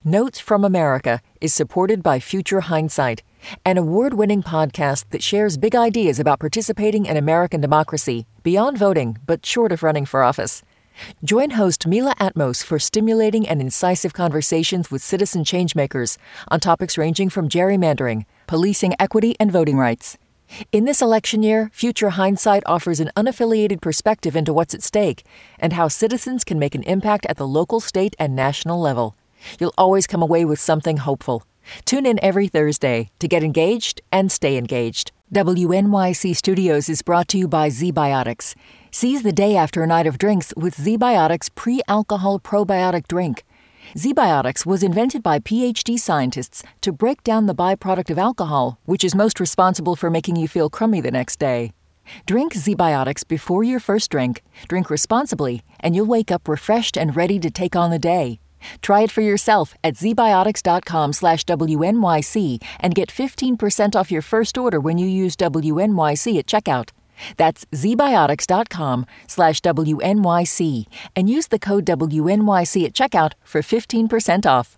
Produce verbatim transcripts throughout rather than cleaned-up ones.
Notes from America is supported by Future Hindsight, an award-winning podcast that shares big ideas about participating in American democracy, beyond voting, but short of running for office. Join host Mila Atmos for stimulating and incisive conversations with citizen changemakers on topics ranging from gerrymandering, policing equity, and voting rights. In this election year, Future Hindsight offers an unaffiliated perspective into what's at stake and how citizens can make an impact at the local, state, and national level. You'll always come away with something hopeful. Tune in every Thursday to get engaged and stay engaged. W N Y C Studios is brought to you by ZBiotics. Seize the day after a night of drinks with ZBiotics pre-alcohol probiotic drink. ZBiotics was invented by P H D scientists to break down the byproduct of alcohol, which is most responsible for making you feel crummy the next day. Drink ZBiotics before your first drink, drink responsibly, and you'll wake up refreshed and ready to take on the day. Try it for yourself at zbiotics.com slash WNYC and get fifteen percent off your first order when you use W N Y C at checkout. That's zbiotics.com slash WNYC and use the code W N Y C at checkout for fifteen percent off.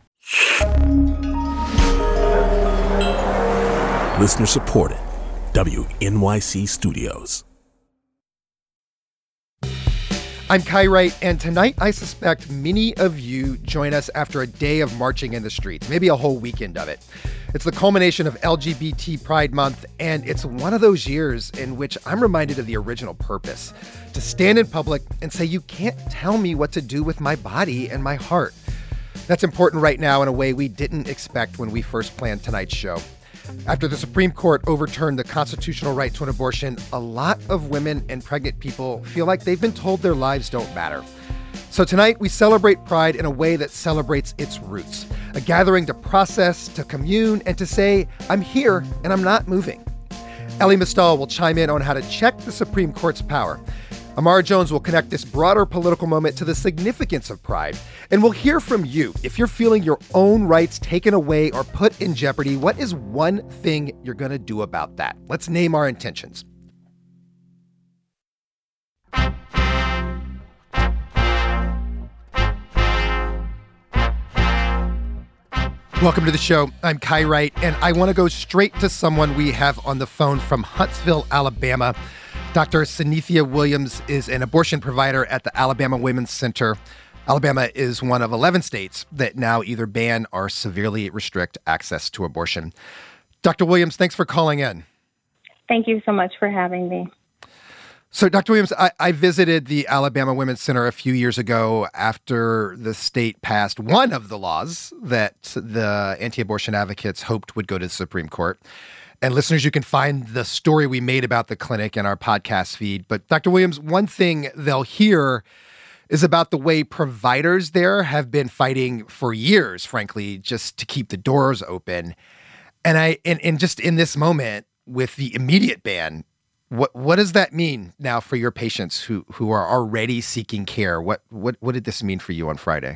Listener supported. W N Y C Studios. I'm Kai Wright, and tonight I suspect many of you join us after a day of marching in the streets, maybe a whole weekend of it. It's the culmination of L G B T Pride Month, and it's one of those years in which I'm reminded of the original purpose, to stand in public and say, you can't tell me what to do with my body and my heart. That's important right now in a way we didn't expect when we first planned tonight's show. After the Supreme Court overturned the constitutional right to an abortion, a lot of women and pregnant people feel like they've been told their lives don't matter. So tonight, we celebrate Pride in a way that celebrates its roots, a gathering to process, to commune, and to say, I'm here and I'm not moving. Elie Mystal will chime in on how to check the Supreme Court's power. Amara Jones will connect this broader political moment to the significance of Pride. And we'll hear from you. If you're feeling your own rights taken away or put in jeopardy, what is one thing you're going to do about that? Let's name our intentions. Welcome to the show. I'm Kai Wright, and I want to go straight to someone we have on the phone from Huntsville, Alabama. Doctor Synethia Williams is an abortion provider at the Alabama Women's Center. Alabama is one of eleven states that now either ban or severely restrict access to abortion. Doctor Williams, thanks for calling in. Thank you so much for having me. So, Doctor Williams, I, I visited the Alabama Women's Center a few years ago after the state passed one of the laws that the anti-abortion advocates hoped would go to the Supreme Court. And listeners, you can find the story we made about the clinic in our podcast feed. But Doctor Williams, one thing they'll hear is about the way providers there have been fighting for years, frankly, just to keep the doors open. And I, and, and just in this moment with the immediate ban, what what does that mean now for your patients who, who are already seeking care? What what what did this mean for you on Friday?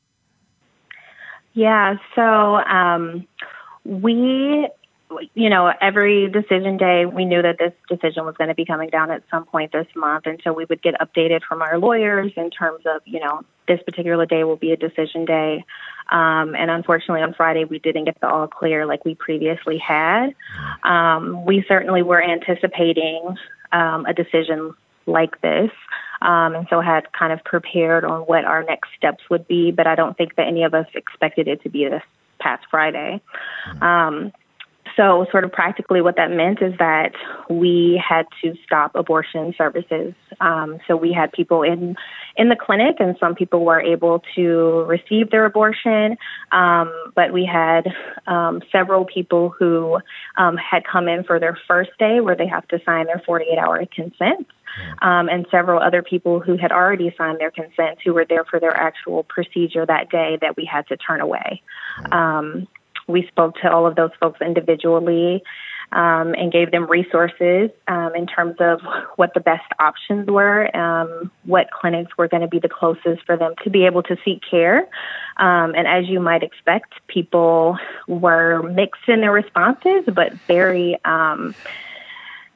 Yeah, so um, we. You know, every decision day, we knew that this decision was going to be coming down at some point this month. And so we would get updated from our lawyers in terms of, you know, this particular day will be a decision day. Um, and unfortunately, on Friday, we didn't get the all clear like we previously had. Um, we certainly were anticipating um, a decision like this. Um, and so had kind of prepared on what our next steps would be. But I don't think that any of us expected it to be this past Friday. Um So sort of practically what that meant is that we had to stop abortion services. Um, so we had people in in the clinic, and some people were able to receive their abortion. Um, but we had um, several people who um, had come in for their first day where they have to sign their forty-eight hour consent. Um, and several other people who had already signed their consent who were there for their actual procedure that day that we had to turn away. Um We spoke to all of those folks individually um, and gave them resources um, in terms of what the best options were, um, what clinics were going to be the closest for them to be able to seek care. Um, and as you might expect, people were mixed in their responses, but very, um,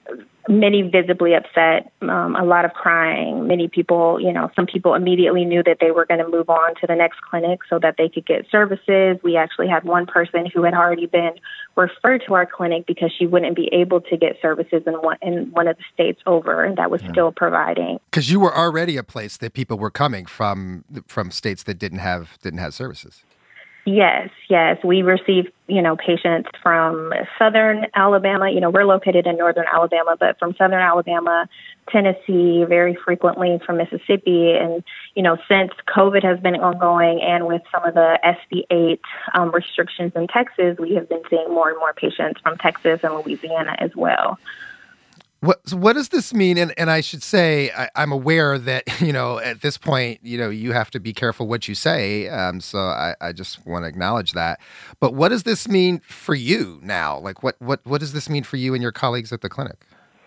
many visibly upset, um, a lot of crying. Many people, you know, some people immediately knew that they were going to move on to the next clinic so that they could get services. We actually had one person who had already been referred to our clinic because she wouldn't be able to get services in one, in one of the states over, and that was yeah. still providing. Because you were already a place that people were coming from, from states that didn't have didn't have services. Yes, yes. We receive, you know, patients from southern Alabama. You know, we're located in northern Alabama, but from southern Alabama, Tennessee, very frequently from Mississippi. And, you know, since COVID has been ongoing and with some of the S B eight um, restrictions in Texas, we have been seeing more and more patients from Texas and Louisiana as well. What so what does this mean? And and I should say, I, I'm aware that, you know, at this point, you know, you have to be careful what you say. Um, so I, I just want to acknowledge that. But what does this mean for you now? Like, what, what, what does this mean for you and your colleagues at the clinic?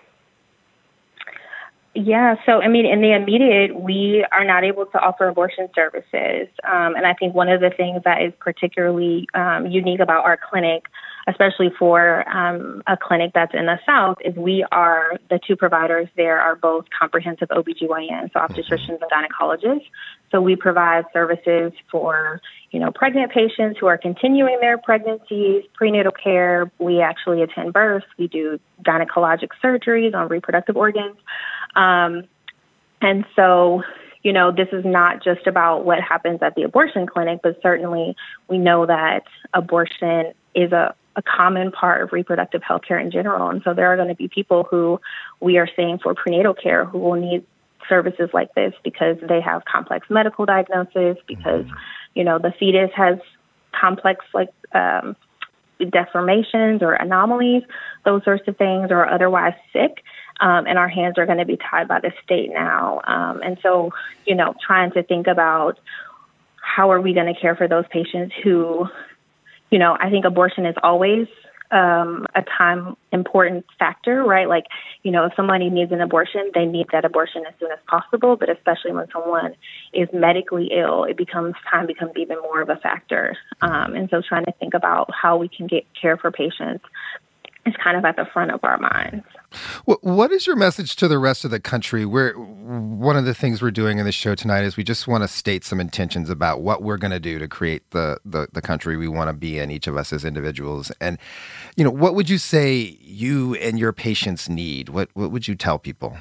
Yeah, so, I mean, in the immediate, we are not able to offer abortion services. Um, and I think one of the things that is particularly um, unique about our clinic, especially for um, a clinic that's in the South, is we are, the two providers there are both comprehensive O B G Y N, so obstetricians and gynecologists. So we provide services for, you know, pregnant patients who are continuing their pregnancies, prenatal care. We actually attend births. We do gynecologic surgeries on reproductive organs. Um, and so, you know, this is not just about what happens at the abortion clinic, but certainly we know that abortion is a, a common part of reproductive health care in general. And so there are going to be people who we are seeing for prenatal care who will need services like this because they have complex medical diagnosis, because, you know, the fetus has complex, like, um, deformations or anomalies, those sorts of things, or otherwise sick. Um, and our hands are going to be tied by the state now. Um, and so, you know, trying to think about how are we going to care for those patients who, you know, I think abortion is always um, a time important factor, right? Like, you know, if somebody needs an abortion, they need that abortion as soon as possible. But especially when someone is medically ill, it becomes time becomes even more of a factor. Um, and so trying to think about how we can get care for patients is kind of at the front of our minds. What is your message to the rest of the country? We're, one of the things we're doing in this show tonight is we just want to state some intentions about what we're going to do to create the, the, the country we want to be in, each of us as individuals. And, you know, what would you say you and your patients need? What, what would you tell people?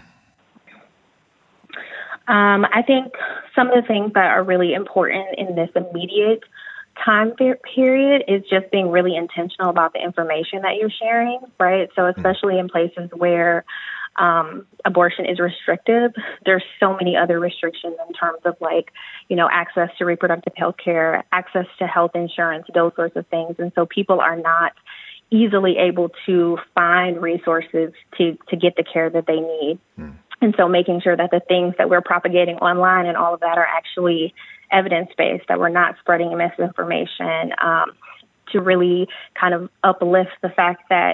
Um, I think some of the things that are really important in this immediate time period is just being really intentional about the information that you're sharing, right? So especially in places where um, abortion is restrictive, there's so many other restrictions in terms of, like, you know, access to reproductive health care, access to health insurance, those sorts of things. And so people are not easily able to find resources to, to get the care that they need. Mm. And so making sure that the things that we're propagating online and all of that are actually evidence-based, that we're not spreading misinformation, um, to really kind of uplift the fact that,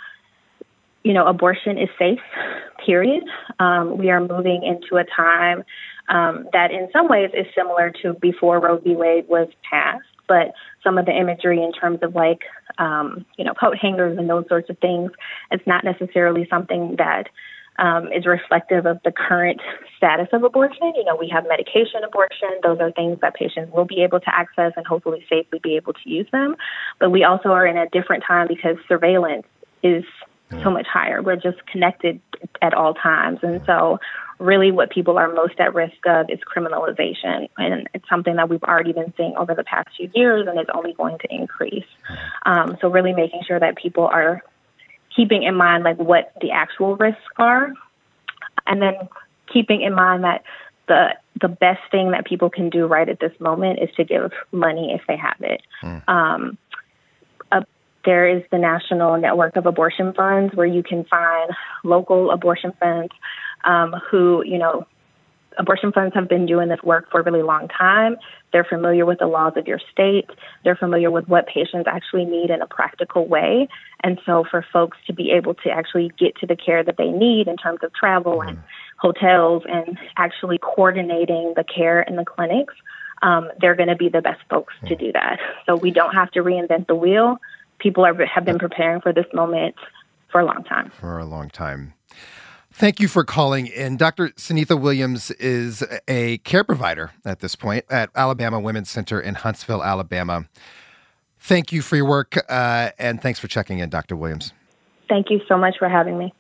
you know, abortion is safe, period. Um, we are moving into a time um, that in some ways is similar to before Roe v. Wade was passed, but some of the imagery in terms of, like, um, you know, coat hangers and those sorts of things, it's not necessarily something that Um, is reflective of the current status of abortion. You know, we have medication abortion. Those are things that patients will be able to access and hopefully safely be able to use them. But we also are in a different time because surveillance is so much higher. We're just connected at all times. And so really what people are most at risk of is criminalization. And it's something that we've already been seeing over the past few years, and it's only going to increase. Um, so really making sure that people are keeping in mind, like, what the actual risks are, and then keeping in mind that the the best thing that people can do right at this moment is to give money if they have it. Mm. Um, uh, there is the National Network of Abortion Funds, where you can find local abortion funds um, who, you know, abortion funds have been doing this work for a really long time. They're familiar with the laws of your state. They're familiar with what patients actually need in a practical way. And so for folks to be able to actually get to the care that they need in terms of travel mm-hmm. and hotels and actually coordinating the care in the clinics, um, they're going to be the best folks mm-hmm. to do that. So we don't have to reinvent the wheel. People are, have been preparing for this moment for a long time. For a long time. Thank you for calling in. Doctor Sunitha Williams is a care provider at this point at Alabama Women's Center in Huntsville, Alabama. Thank you for your work, uh, and thanks for checking in, Doctor Williams. Thank you so much for having me.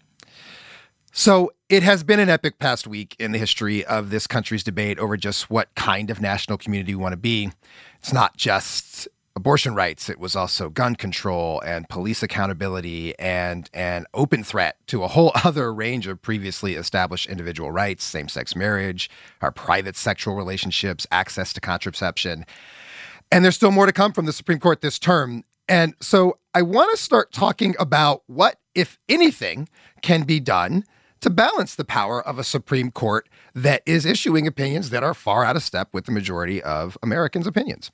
So it has been an epic past week in the history of this country's debate over just what kind of national community we want to be. It's not just abortion rights. It was also gun control and police accountability and an open threat to a whole other range of previously established individual rights, same-sex marriage, our private sexual relationships, access to contraception. And there's still more to come from the Supreme Court this term. And so I want to start talking about what, if anything, can be done to balance the power of a Supreme Court that is issuing opinions that are far out of step with the majority of Americans' opinions.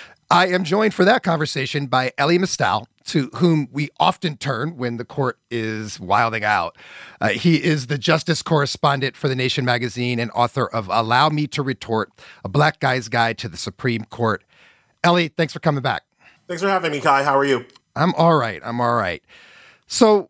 I am joined for that conversation by Elie Mystal, to whom we often turn when the court is wilding out. Uh, he is the justice correspondent for The Nation magazine and author of Allow Me to Retort, A Black Guy's Guide to the Supreme Court. Elie, thanks for coming back. Thanks for having me, Kai. How are you? I'm all right. I'm all right. So,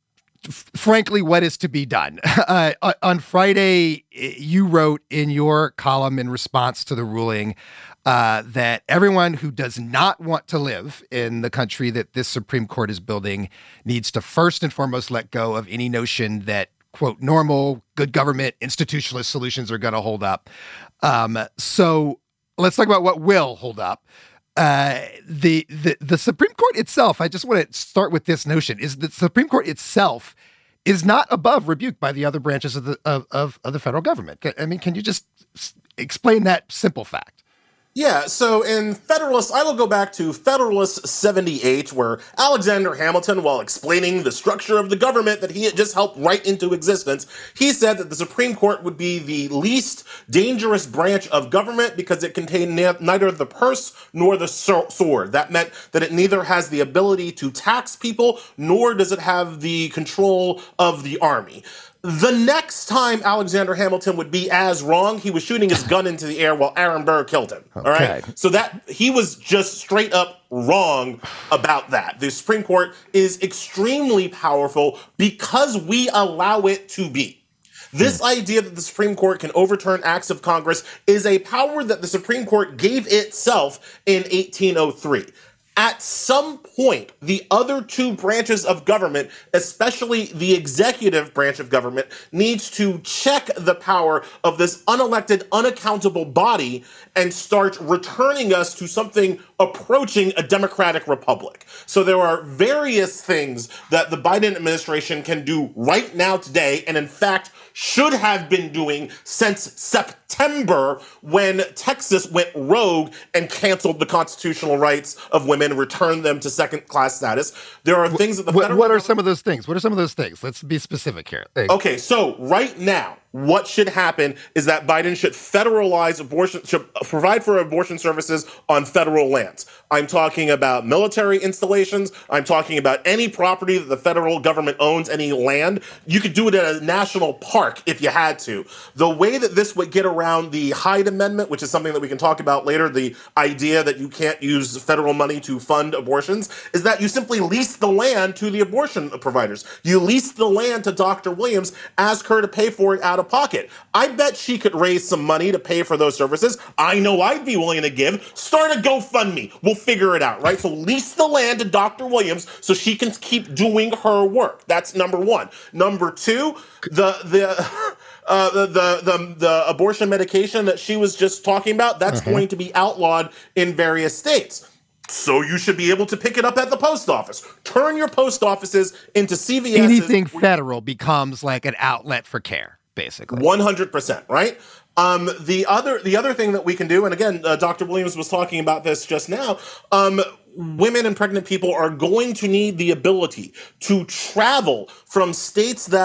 f- frankly, what is to be done? Uh, on Friday, you wrote in your column in response to the ruling uh, that everyone who does not want to live in the country that this Supreme Court is building needs to first and foremost let go of any notion that, quote, normal, good government, institutionalist solutions are going to hold up. Um, so let's talk about what will hold up. Uh, the, the the Supreme Court itself, I just want to start with this notion, is that the Supreme Court itself is not above rebuke by the other branches of the of, of, of the federal government. I mean, can you just explain that simple fact? Yeah, so in Federalist, I will go back to Federalist seventy-eight, where Alexander Hamilton, while explaining the structure of the government that he had just helped write into existence, he said that the Supreme Court would be the least dangerous branch of government because it contained ne- neither the purse nor the so- sword. That meant that it neither has the ability to tax people, nor does it have the control of the army. The next time Alexander Hamilton would be as wrong, he was shooting his gun into the air while Aaron Burr killed him. Okay. All right. So that he was just straight up wrong about that. The Supreme Court is extremely powerful because we allow it to be. This idea that the Supreme Court can overturn acts of Congress is a power that the Supreme Court gave itself in eighteen oh three. At some point, the other two branches of government, especially the executive branch of government, needs to check the power of this unelected, unaccountable body and start returning us to something approaching a democratic republic. So there are various things that the Biden administration can do right now today, and in fact, should have been doing since September when Texas went rogue and canceled the constitutional rights of women, returned them to second-class status. There are things that the what, federal what are some of those things? What are some of those things? Let's be specific here. Hey. Okay, so right now, what should happen is that Biden should federalize abortion, should provide for abortion services on federal lands. I'm talking about military installations. I'm talking about any property that the federal government owns, any land. You could do it at a national park if you had to. The way that this would get around the Hyde Amendment, which is something that we can talk about later, the idea that you can't use federal money to fund abortions, is that you simply lease the land to the abortion providers. You lease the land to Doctor Williams, ask her to pay for it out of pocket. I bet she could raise some money to pay for those services. I know I'd be willing to give. Start a GoFundMe. We'll figure it out, right? So lease the land to Doctor Williams so she can keep doing her work. That's number one. Number two, the the uh, the, the the the abortion medication that she was just talking about, that's uh-huh. going to be outlawed in various states. So you should be able to pick it up at the post office. Turn your post offices into C V S. Anything federal becomes like an outlet for care, basically. one hundred percent, right? Um, the other the other thing that we can do, and again, uh, Doctor Williams was talking about this just now, um, women and pregnant people are going to need the ability to travel from states that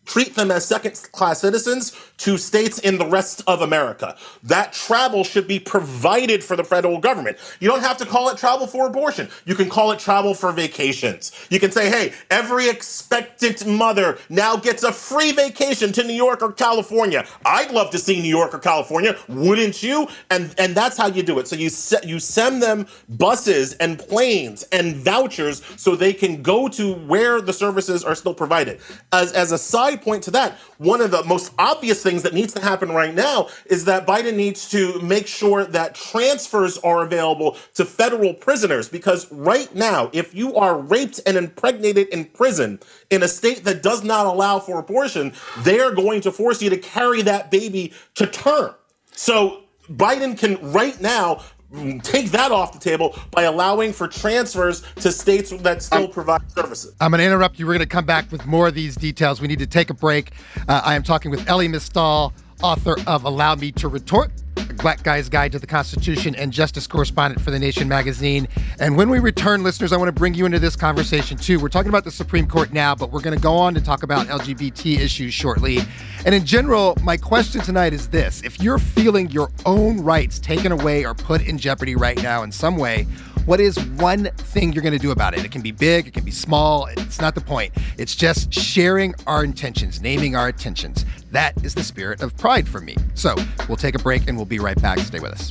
treat them as second-class citizens to states in the rest of America. That travel should be provided for the federal government. You don't have to call it travel for abortion. You can call it travel for vacations. You can say, hey, every expectant mother now gets a free vacation to New York or California. I'd love to see New York or California, wouldn't you? And and that's how you do it. So you se- you send them buses and planes and vouchers so they can go to where the services are still provided. As, as a side point to that, one of the most obvious things that needs to happen right now is that Biden needs to make sure that transfers are available to federal prisoners, because right now, if you are raped and impregnated in prison in a state that does not allow for abortion, they're going to force you to carry that baby to term. So Biden can right now take that off the table by allowing for transfers to states that still provide services. I'm going to interrupt you. We're going to come back with more of these details. We need to take a break. Uh, I am talking with Elie Mystal, author of Allow Me to Retort, a Black Guy's Guide to the Constitution, and justice correspondent for The Nation magazine. And when we return, listeners, I want to bring you into this conversation, too. We're talking about the Supreme Court now, but we're going to go on to talk about L G B T issues shortly. And in general, my question tonight is this. If you're feeling your own rights taken away or put in jeopardy right now in some way, what is one thing you're going to do about it? It can be big, it can be small. It's not the point. It's just sharing our intentions, naming our intentions. That is the spirit of Pride for me. So we'll take a break and we'll be right back. Stay with us.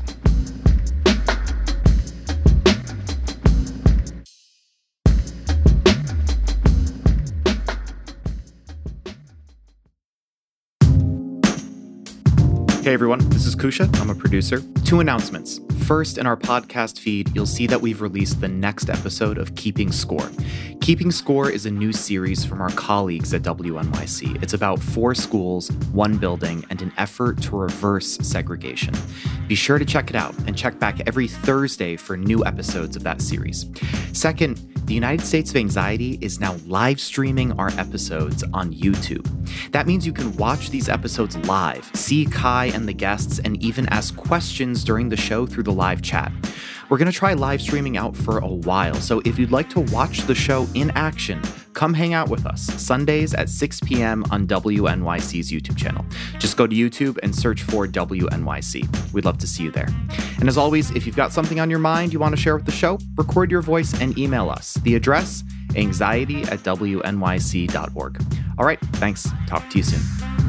Hey everyone, this is Kusha. I'm a producer. Two announcements. First, in our podcast feed, you'll see that we've released the next episode of Keeping Score. Keeping Score is a new series from our colleagues at W N Y C. It's about four schools, one building, and an effort to reverse segregation. Be sure to check it out and check back every Thursday for new episodes of that series. Second, the United States of Anxiety is now live streaming our episodes on YouTube. That means you can watch these episodes live, see Kai and the guests, and even ask questions during the show through the live chat. We're going to try live streaming out for a while, so if you'd like to watch the show in action, come hang out with us Sundays at six p.m. on W N Y C's YouTube channel. Just go to YouTube and search for W N Y C. We'd love to see you there. And as always, if you've got something on your mind you want to share with the show, record your voice and email us. The address, anxiety at W N Y C dot org. All right, thanks. Talk to you soon.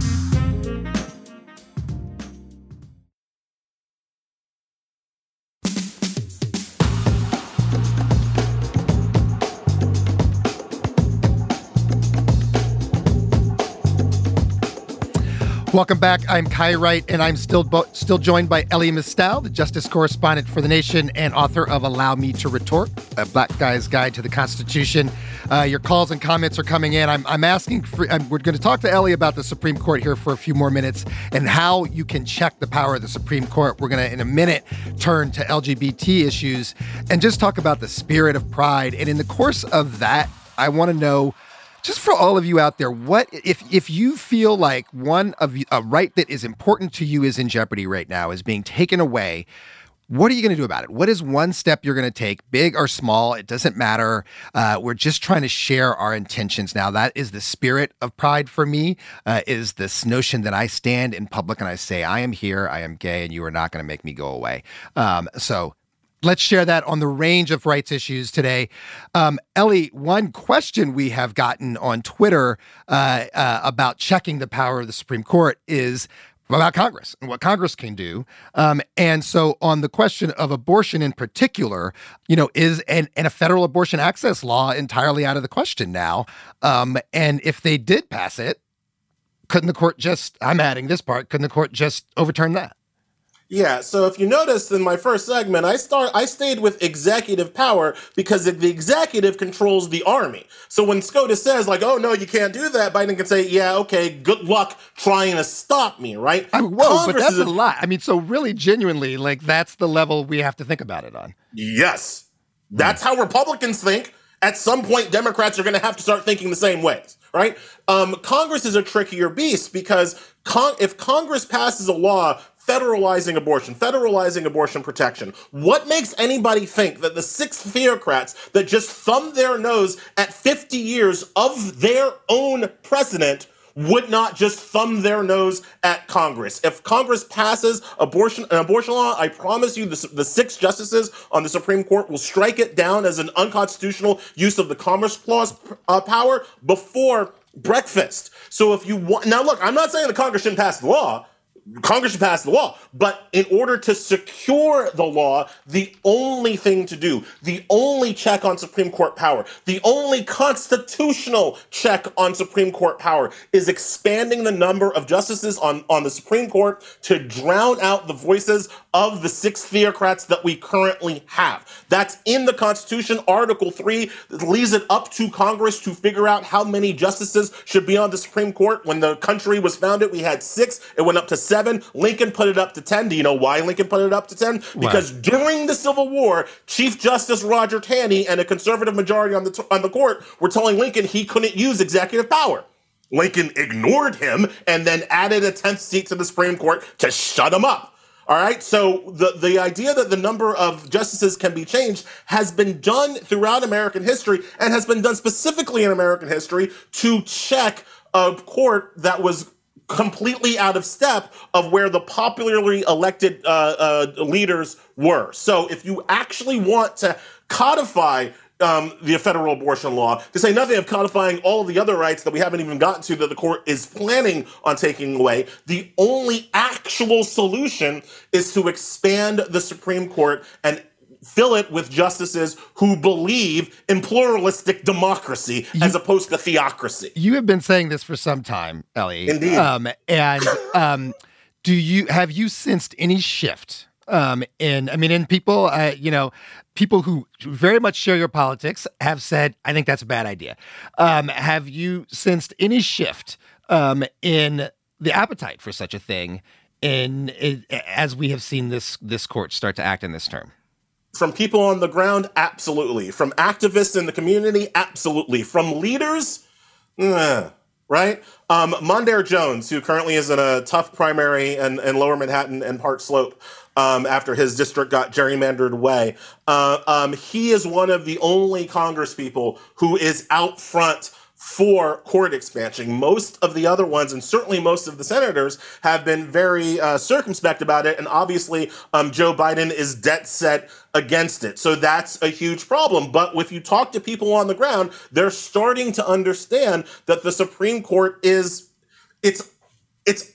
Welcome back. I'm Kai Wright, and I'm still bo- still joined by Elie Mystal, the justice correspondent for The Nation and author of Allow Me to Retort, a Black Guy's Guide to the Constitution. Uh, your calls and comments are coming in. I'm, I'm asking, for, I'm, we're going to talk to Elie about the Supreme Court here for a few more minutes and how you can check the power of the Supreme Court. We're going to, in a minute, turn to L G B T issues and just talk about the spirit of Pride. And in the course of that, I want to know, just for all of you out there, what if if you feel like one of a right that is important to you is in jeopardy right now, is being taken away, what are you going to do about it? What is one step you're going to take, big or small? It doesn't matter. Uh, we're just trying to share our intentions now. That is the spirit of Pride for me, uh, is this notion that I stand in public and I say, I am here, I am gay, and you are not going to make me go away. Um, so let's share that on the range of rights issues today. Um, Elie, one question we have gotten on Twitter uh, uh, about checking the power of the Supreme Court is about Congress and what Congress can do. Um, and so on the question of abortion in particular, you know, is an, and a federal abortion access law entirely out of the question now? Um, and if they did pass it, couldn't the court just, I'm adding this part, couldn't the court just overturn that? Yeah, so if you noticed in my first segment, I start I stayed with executive power because the executive controls the army. So when SCOTUS says, like, oh, no, you can't do that, Biden can say, yeah, okay, good luck trying to stop me, right? I mean, whoa, Congress but that's is a lot. I mean, so really, genuinely, like, that's the level we have to think about it on. Yes. That's how Republicans think. At some point, Democrats are going to have to start thinking the same ways, right? Um, Congress is a trickier beast because con- if Congress passes a law federalizing abortion, federalizing abortion protection, what makes anybody think that the six theocrats that just thumbed their nose at fifty years of their own precedent would not just thumb their nose at Congress. If Congress passes abortion an abortion law, I promise you the, the six justices on the Supreme Court will strike it down as an unconstitutional use of the Commerce Clause uh, power before breakfast. So if you want, now look, I'm not saying the Congress shouldn't pass the law. Congress should pass the law, but in order to secure the law, the only thing to do, the only check on Supreme Court power, the only constitutional check on Supreme Court power is expanding the number of justices on, on the Supreme Court to drown out the voices of the six theocrats that we currently have. That's in the Constitution. Article three leaves it up to Congress to figure out how many justices should be on the Supreme Court. When the country was founded, we had six. It went up to seven. Seven. Lincoln put it up to ten. Do you know why Lincoln put it up to ten? Because wow. during the Civil War, Chief Justice Roger Taney and a conservative majority on the t- on the court were telling Lincoln he couldn't use executive power. Lincoln ignored him and then added a tenth seat to the Supreme Court to shut him up. All right. So the, the idea that the number of justices can be changed has been done throughout American history and has been done specifically in American history to check a court that was completely out of step of where the popularly elected uh, uh, leaders were. So if you actually want to codify um, the federal abortion law, to say nothing of codifying all of the other rights that we haven't even gotten to that the court is planning on taking away, the only actual solution is to expand the Supreme Court and fill it with justices who believe in pluralistic democracy you, as opposed to theocracy. You have been saying this for some time, Ellie. Indeed. Um, and um, do you have you sensed any shift um, in, I mean, in people, uh, you know, people who very much share your politics have said, I think that's a bad idea. Um, have you sensed any shift um, in the appetite for such a thing in, in as we have seen this this court start to act in this term? From people on the ground, absolutely. From activists in the community, absolutely. From leaders, eh, right? Um, Mondaire Jones, who currently is in a tough primary in, in Lower Manhattan and Park Slope um, after his district got gerrymandered away, uh, um, he is one of the only congresspeople who is out front for court expansion. Most of the other ones, and certainly most of the senators, have been very uh, circumspect about it. And obviously, um, Joe Biden is dead set against it. So that's a huge problem. But if you talk to people on the ground, they're starting to understand that the Supreme Court is, it's, it's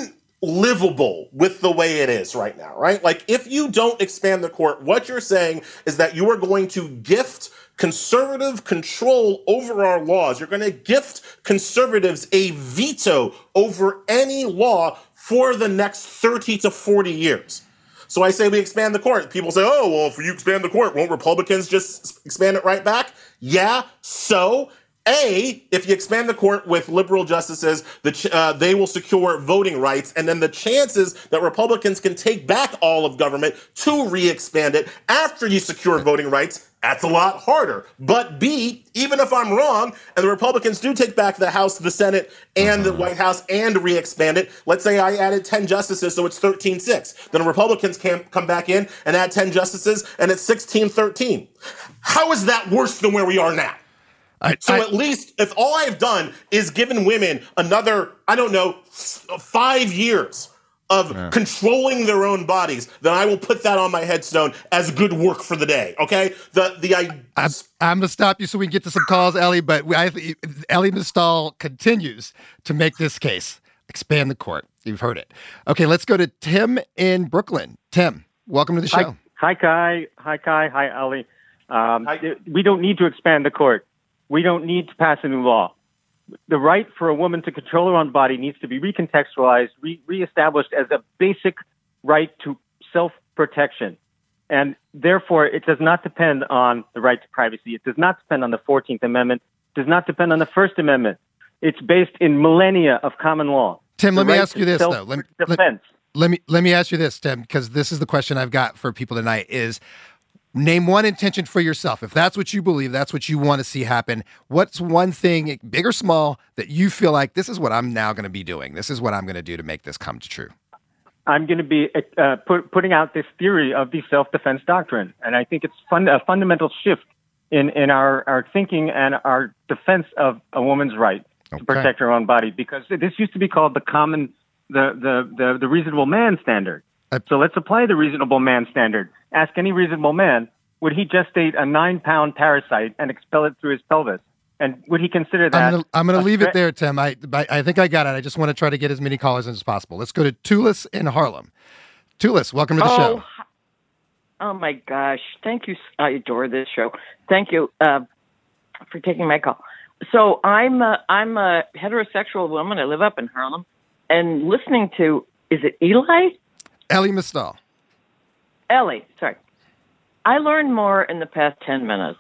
unlivable with the way it is right now, right? Like, if you don't expand the court, what you're saying is that you are going to gift conservative control over our laws. You're going to gift conservatives a veto over any law for the next thirty to forty years. So I say we expand the court. People say, oh, well, if you expand the court, won't Republicans just expand it right back? Yeah, so A, if you expand the court with liberal justices, the ch- uh, they will secure voting rights, and then the chances that Republicans can take back all of government to re-expand it after you secure voting rights, that's a lot harder. But B, even if I'm wrong, and the Republicans do take back the House, the Senate, and the White House and re-expand it, let's say I added ten justices, so it's thirteen six. Then the Republicans can come back in and add ten justices, and it's sixteen thirteen. How is that worse than where we are now? I, so I, at least if all I've done is given women another, I don't know, five years of yeah. controlling their own bodies, then I will put that on my headstone as good work for the day. Okay, the the I. I'm, I'm going to stop you so we can get to some calls, Ellie. But I, Ellie Mystal continues to make this case. Expand the court. You've heard it. Okay, let's go to Tim in Brooklyn. Tim, welcome to the show. Hi, hi Kai. Hi, Kai. Hi, Ellie. Um, hi. We don't need to expand the court. We don't need to pass a new law. The right for a woman to control her own body needs to be recontextualized, re- reestablished as a basic right to self-protection. And therefore, it does not depend on the right to privacy. It does not depend on the fourteenth Amendment. It does not depend on the First Amendment. It's based in millennia of common law. Tim, the let me right ask you this, though. Let, let, let me let me ask you this, Tim, because this is the question I've got for people tonight is, name one intention for yourself. If that's what you believe, that's what you want to see happen. What's one thing, big or small, that you feel like this is what I'm now going to be doing? This is what I'm going to do to make this come to true. I'm going to be uh, put, putting out this theory of the self-defense doctrine. And I think it's fun, a fundamental shift in, in our, our thinking and our defense of a woman's right. to Okay. protect her own body, because this used to be called the common, the the the, the reasonable man standard. I- So let's apply the reasonable man standard. Ask any reasonable man, would he gestate a nine-pound parasite and expel it through his pelvis? And would he consider that? I'm gonna, I'm gonna a leave threat? it there, Tim. I, I I think I got it. I just want to try to get as many callers in as possible. Let's go to Tulis in Harlem. Tulis, welcome to the oh, show. Oh, my gosh. Thank you. I adore this show. Thank you uh, for taking my call. So I'm a, I'm a heterosexual woman. I live up in Harlem. And listening to, is it Eli? Elie Mystal. Ellie, sorry. I learned more in the past ten minutes.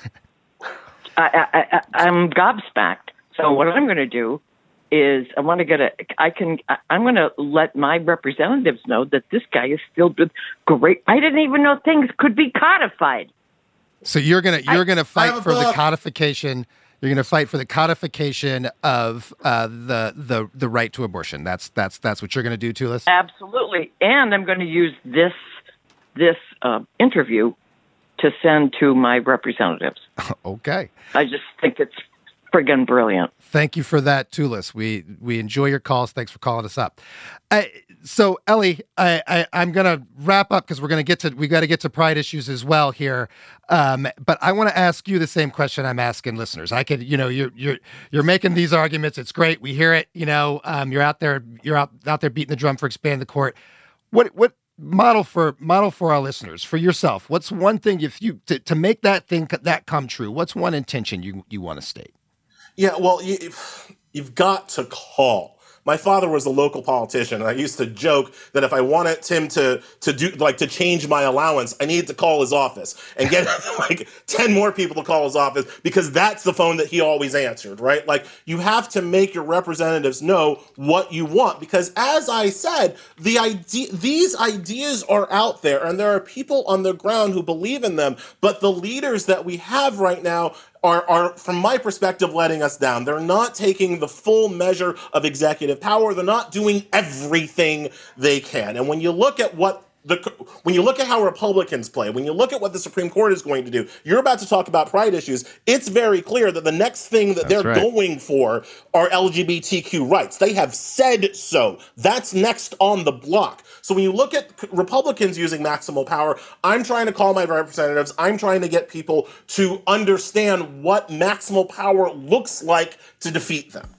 I, I, I, I'm gobsmacked. So what I'm going to do is I want to get a, I can, I'm going to let my representatives know that this guy is filled with great, I didn't even know things could be codified. So you're gonna you're I- gonna I fight have a for the book. codification. You're gonna fight for the codification of uh, the the the right to abortion. That's that's that's what you're gonna do, Tulis. Absolutely. And I'm going to use this, this uh, interview to send to my representatives. Okay. I just think it's friggin' brilliant. Thank you for that, Tulis. We we enjoy your calls. Thanks for calling us up. I, so, Ellie, I, I I'm gonna wrap up because we're gonna get to we got to get to pride issues as well here. Um, but I want to ask you the same question I'm asking listeners. I could, you know, you're you're you're making these arguments. It's great. We hear it. You know, um, you're out there. You're out out there beating the drum for expand the court. What what model for model for our listeners, for yourself? What's one thing if you to, to make that thing that come true? What's one intention you you want to state? Yeah, well, you, you've got to call. My father was a local politician, and I used to joke that if I wanted him to to do like to change my allowance, I needed to call his office and get like ten more people to call his office, because that's the phone that he always answered, right? Like, you have to make your representatives know what you want, because as I said, the idea these ideas are out there, and there are people on the ground who believe in them, but the leaders that we have right now Are, are, from my perspective, letting us down. They're not taking the full measure of executive power. They're not doing everything they can. And when you look at what the when you look at how Republicans play, when you look at what the Supreme Court is going to do, you're about to talk about pride issues. It's very clear that the next thing that That's they're right. going for are L G B T Q rights. They have said so. That's next on the block. So when you look at Republicans using maximal power, I'm trying to call my representatives. I'm trying to get people to understand what maximal power looks like to defeat them.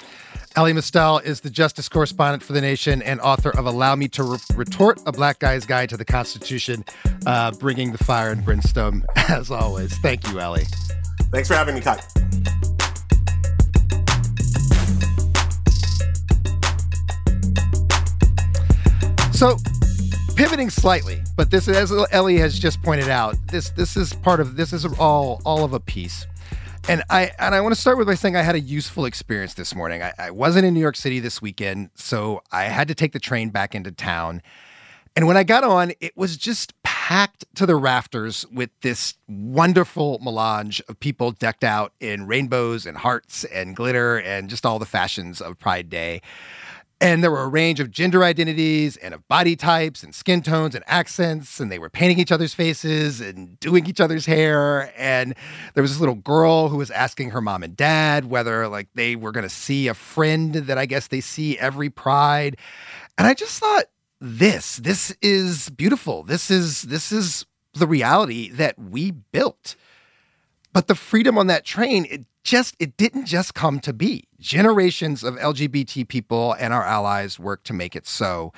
Elie Mystal is the justice correspondent for The Nation and author of Allow Me to Re- Retort, A Black Guy's Guide to the Constitution, uh, bringing the fire and brimstone, as always. Thank you, Ellie. Thanks for having me, Kai. So, pivoting slightly, but this, as Ellie has just pointed out, this this is part of this is all all of a piece. And I and I want to start with by saying I had a useful experience this morning. I, I wasn't in New York City this weekend, so I had to take the train back into town. And when I got on, it was just packed to the rafters with this wonderful melange of people decked out in rainbows and hearts and glitter and just all the fashions of Pride Day. And there were a range of gender identities and of body types and skin tones and accents, and they were painting each other's faces and doing each other's hair. And there was this little girl who was asking her mom and dad whether like they were going to see a friend that I guess they see every Pride. And I just thought, this, this is beautiful. This is, this is the reality that we built. But the freedom on that train, it just, it didn't just come to be. Generations of L G B T people and our allies worked to make it so.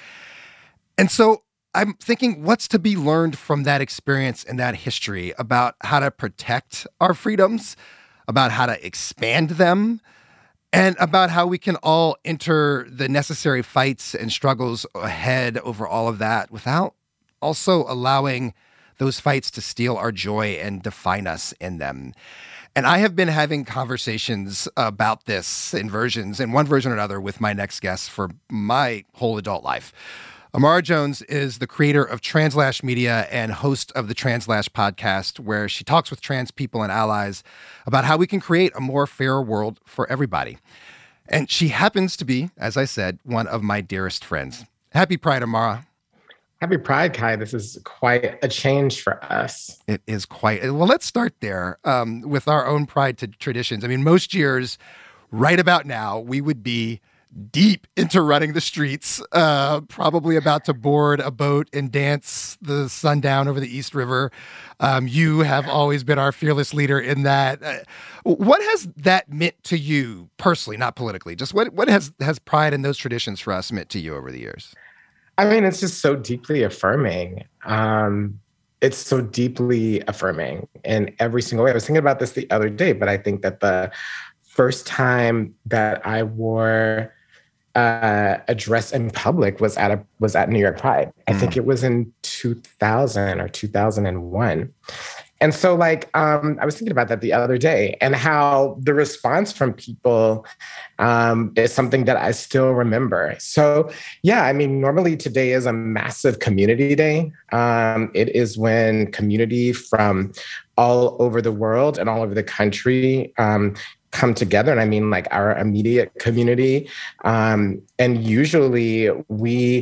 And so I'm thinking, what's to be learned from that experience and that history about how to protect our freedoms, about how to expand them, and about how we can all enter the necessary fights and struggles ahead over all of that without also allowing those fights to steal our joy and define us in them. And I have been having conversations about this in versions, in one version or another, with my next guest for my whole adult life. Amara Jones is the creator of Translash Media and host of the Translash podcast, where she talks with trans people and allies about how we can create a more fair world for everybody. And she happens to be, as I said, one of my dearest friends. Happy Pride, Amara. Happy Pride, Kai. This is quite a change for us. It is quite. Well, let's start there um, with our own Pride to traditions. I mean, most years right about now, we would be deep into running the streets, uh, probably about to board a boat and dance the sundown over the East River. Um, you have always been our fearless leader in that. Uh, what has that meant to you personally, not politically? Just what what has, has pride in those traditions for us meant to you over the years? I mean, it's just so deeply affirming. Um, it's so deeply affirming in every single way. I was thinking about this the other day, but I think that the first time that I wore uh, a dress in public was at a was at New York Pride. I mm. think it was in two thousand or two thousand one. And so, like, um, I was thinking about that the other day, and how the response from people um, is something that I still remember. So, yeah, I mean, normally today is a massive community day. Um, it is when community from all over the world and all over the country um, come together. And I mean, like, our immediate community. Um, and usually we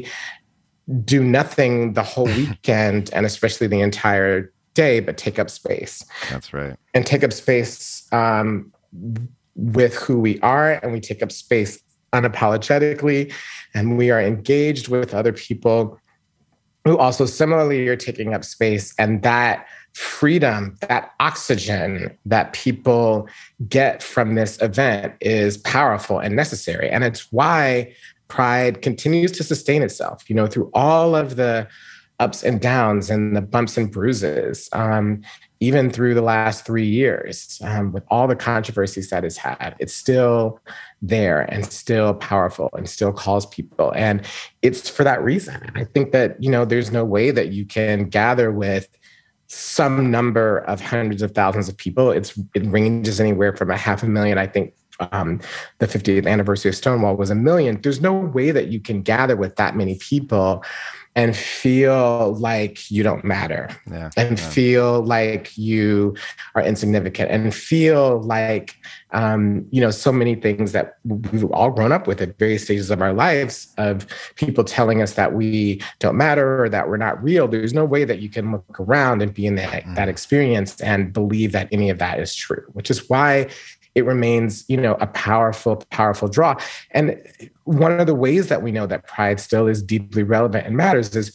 do nothing the whole weekend, and especially the entire day, but take up space. That's right. And take up space um, with who we are, and we take up space unapologetically, and we are engaged with other people who also similarly are taking up space. And that freedom, that oxygen that people get from this event is powerful and necessary. And it's why Pride continues to sustain itself, you know, through all of the ups and downs and the bumps and bruises, um, even through the last three years, um, with all the controversies that it's had, it's still there and still powerful and still calls people. And it's for that reason. I think that, you know, there's no way that you can gather with some number of hundreds of thousands of people. It's, it ranges anywhere from a half a million, I think. Um, the fiftieth anniversary of Stonewall was a million. There's no way that you can gather with that many people and feel like you don't matter, yeah, and yeah. feel like you are insignificant, and feel like, um, you know, so many things that we've all grown up with at various stages of our lives, of people telling us that we don't matter or that we're not real. There's no way that you can look around and be in that, mm. that experience and believe that any of that is true, which is why it remains, you know, a powerful, powerful draw. And one of the ways that we know that Pride still is deeply relevant and matters is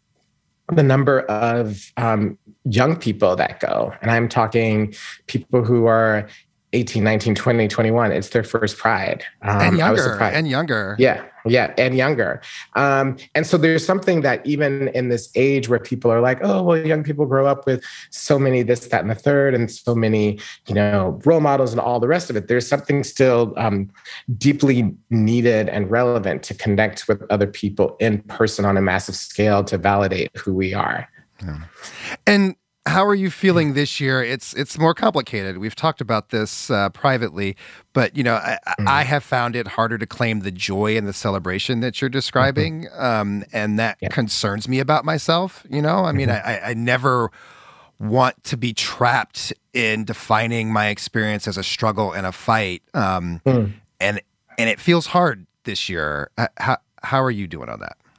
the number of um, young people that go. And I'm talking people who are eighteen, nineteen, twenty, twenty-one. It's their first Pride. Um, and younger, and younger. Yeah, yeah, and younger. Um, and so there's something that even in this age where people are like, oh, well, young people grow up with so many this, that, and the third, and so many, you know, role models and all the rest of it. There's something still um, deeply needed and relevant to connect with other people in person on a massive scale to validate who we are. Yeah. And how are you feeling this year? It's it's more complicated. We've talked about this uh, privately, but you know, I, mm-hmm. I have found it harder to claim the joy and the celebration that you're describing, mm-hmm. um, and that yeah. concerns me about myself. You know, I mean, mm-hmm. I, I never want to be trapped in defining my experience as a struggle and a fight, um, mm. and and it feels hard this year. How how are you doing on that?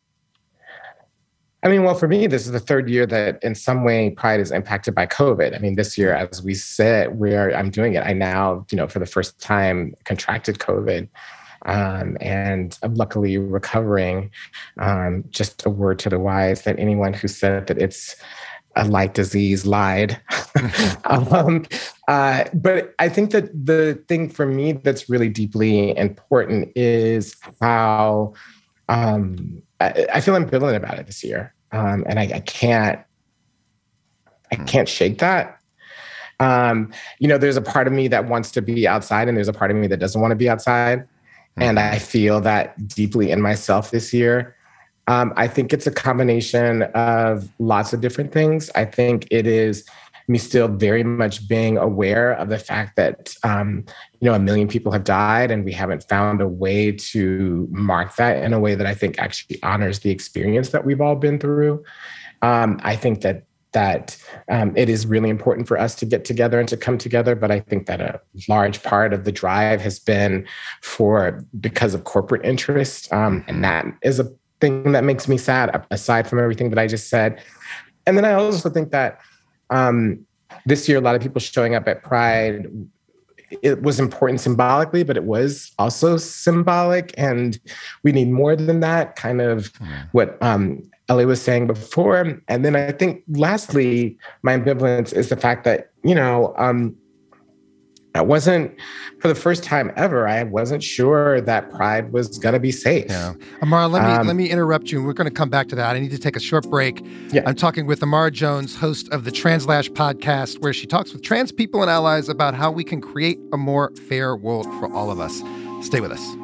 I mean, well, for me, this is the third year that in some way Pride is impacted by COVID. I mean, this year, as we said, we are, I'm doing it. I now, you know, for the first time contracted COVID um, and I'm luckily recovering. Um, just a word to the wise that anyone who said that it's a light disease lied. um, uh, but I think that the thing for me that's really deeply important is how um, I, I feel ambivalent about it this year. Um, and I, I can't, I can't shake that. Um, you know, there's a part of me that wants to be outside and there's a part of me that doesn't want to be outside. Mm-hmm. And I feel that deeply in myself this year. Um, I think it's a combination of lots of different things. I think it is me still very much being aware of the fact that, um, you know, a million people have died and we haven't found a way to mark that in a way that I think actually honors the experience that we've all been through. Um, I think that that um, it is really important for us to get together and to come together. But I think that a large part of the drive has been for because of corporate interest. Um, and that is a thing that makes me sad, aside from everything that I just said. And then I also think that Um, this year, a lot of people showing up at Pride it was important symbolically, but it was also symbolic. And we need more than that, kind of mm. what um, Ellie was saying before. And then I think lastly, my ambivalence is the fact that, you know, um, I wasn't, for the first time ever, I wasn't sure that Pride was going to be safe. Yeah. Amara, let me um, let me interrupt you. We're going to come back to that. I need to take a short break. Yeah. I'm talking with Amara Jones, host of the Translash podcast, where she talks with trans people and allies about how we can create a more fair world for all of us. Stay with us.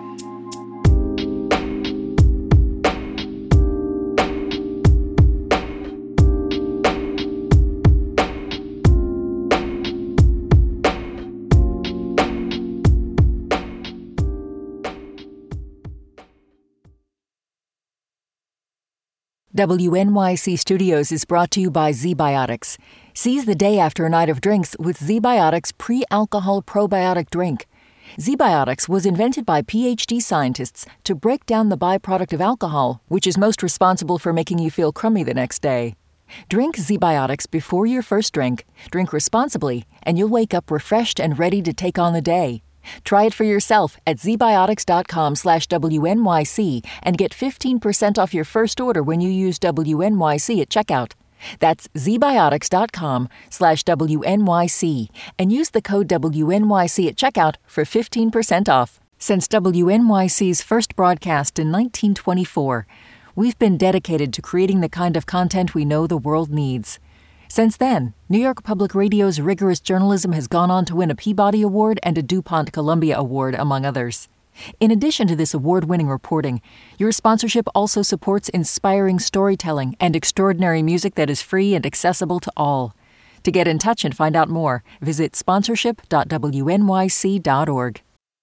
W N Y C Studios is brought to you by ZBiotics. Seize the day after a night of drinks with ZBiotics pre-alcohol probiotic drink. ZBiotics was invented by P H D scientists to break down the byproduct of alcohol, which is most responsible for making you feel crummy the next day. Drink ZBiotics before your first drink, drink responsibly, and you'll wake up refreshed and ready to take on the day. Try it for yourself at zbiotics.com slash WNYC and get fifteen percent off your first order when you use W N Y C at checkout. That's zbiotics.com slash WNYC and use the code W N Y C at checkout for fifteen percent off. Since W N Y C's first broadcast in nineteen twenty-four, we've been dedicated to creating the kind of content we know the world needs. Since then, New York Public Radio's rigorous journalism has gone on to win a Peabody Award and a DuPont Columbia Award, among others. In addition to this award-winning reporting, your sponsorship also supports inspiring storytelling and extraordinary music that is free and accessible to all. To get in touch and find out more, visit sponsorship dot W N Y C dot org.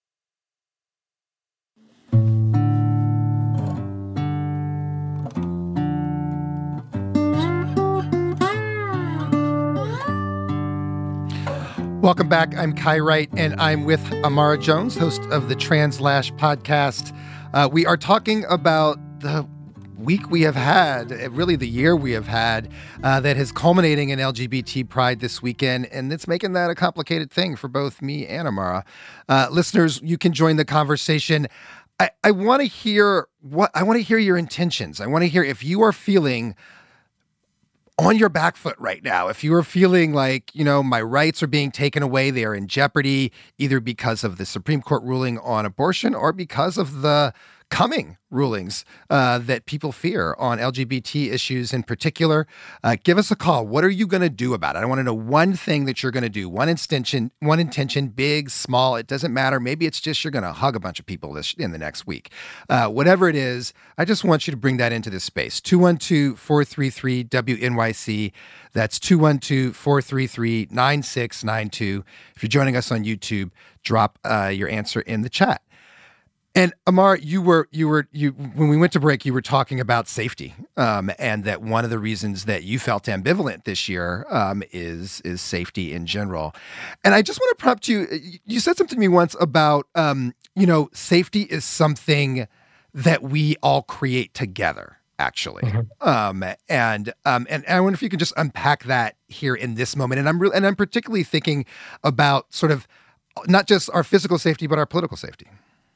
Welcome back. I'm Kai Wright, and I'm with Amara Jones, host of the Translash podcast. Uh, we are talking about the week we have had, really the year we have had, uh, that is culminating in L G B T Pride this weekend, and it's making that a complicated thing for both me and Amara. Uh, listeners, you can join the conversation. I, I want to hear what I want to hear your intentions. I want to hear if you are feeling on your back foot right now, if you are feeling like, you know, my rights are being taken away, they are in jeopardy, either because of the Supreme Court ruling on abortion or because of the coming rulings uh, that people fear on L G B T issues in particular, uh, give us a call. What are you going to do about it? I want to know one thing that you're going to do, one intention, one intention, big, small, it doesn't matter. Maybe it's just you're going to hug a bunch of people this in the next week. Uh, whatever it is, I just want you to bring that into this space. two one two, four three three, W N Y C. That's two one two, four three three, nine six nine two. If you're joining us on YouTube, drop uh, your answer in the chat. And Amar, you were you were you when we went to break, you were talking about safety, um, and that one of the reasons that you felt ambivalent this year um, is is safety in general. And I just want to prompt you. You said something to me once about um, you know, safety is something that we all create together, actually. Mm-hmm. Um, and um, and I wonder if you could just unpack that here in this moment. And I'm re- and I'm particularly thinking about sort of not just our physical safety, but our political safety.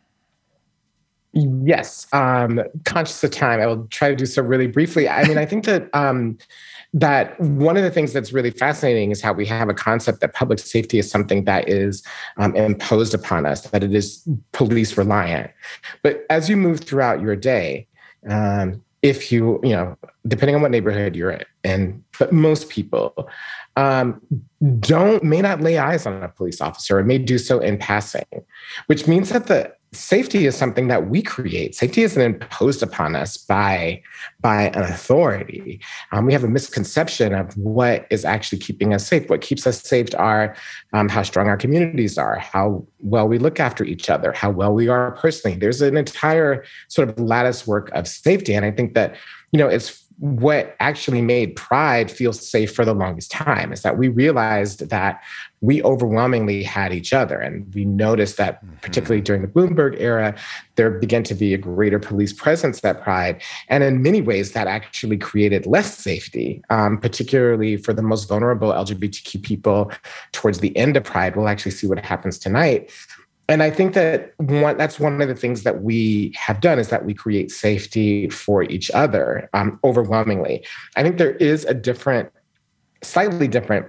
Yes. Um, conscious of time, I will try to do so really briefly. I mean, I think that um, that one of the things that's really fascinating is how we have a concept that public safety is something that is um, imposed upon us, that it is police reliant. But as you move throughout your day, um, if you, you know, depending on what neighborhood you're in, and but most people um, don't, may not lay eyes on a police officer or may do so in passing, which means that the safety is something that we create. Safety isn't imposed upon us by, by an authority. Um, we have a misconception of what is actually keeping us safe. What keeps us safe are um, how strong our communities are, how well we look after each other, how well we are personally. There's an entire sort of lattice work of safety. And I think that, you know, it's what actually made Pride feel safe for the longest time is that we realized that we overwhelmingly had each other. And we noticed that, mm-hmm. particularly during the Bloomberg era, there began to be a greater police presence at Pride. And in many ways, that actually created less safety, um, particularly for the most vulnerable L G B T Q people towards the end of Pride. We'll actually see what happens tonight. And I think that one, that's one of the things that we have done is that we create safety for each other um, overwhelmingly. I think there is a different, slightly different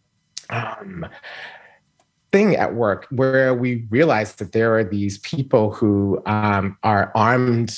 um, thing at work where we realize that there are these people who um, are armed